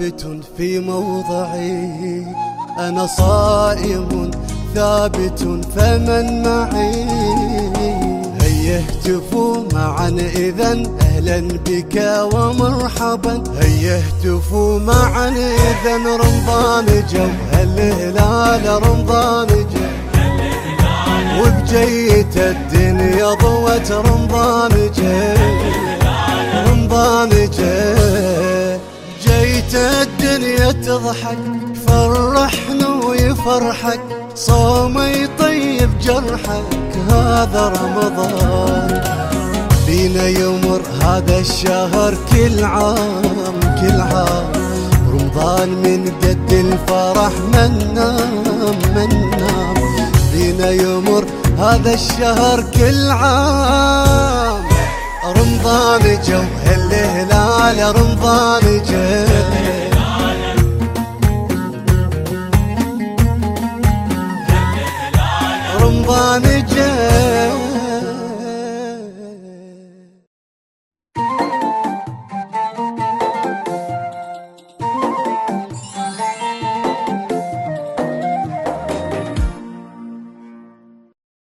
ثابت في موضعي، أنا صائم ثابت فمن معي. هيا اهتفوا معا إذن أهلا بك ومرحبا، هيا اهتفوا معا إذن رمضان جو، الهلال رمضان جو، وبجيت الدنيا ضوت رمضان جو، رمضان جو. جيت الدنيا تضحك فرحنا ويفرحك، صوم يطيب جرحك هذا رمضان. بينا يمر هذا الشهر كل عام كل عام، رمضان من قد الفرح من نام من نام. بينا يمر هذا الشهر كل عام، رمضان جو الهلال رمضان جو،